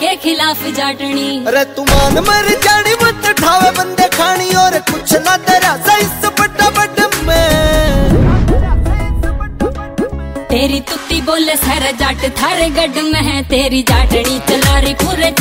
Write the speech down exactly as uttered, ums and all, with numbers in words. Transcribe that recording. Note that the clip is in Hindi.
के खिलाफ जाटनी। अरे तुमान मर जानी मत ठावे बंदे खानी और कुछ ना तेरा सही बड़ा बड़ में। तेरी तुत्ती बोले सर जाट थारे गढ़ में है, तेरी जाटनी चला रही पूरे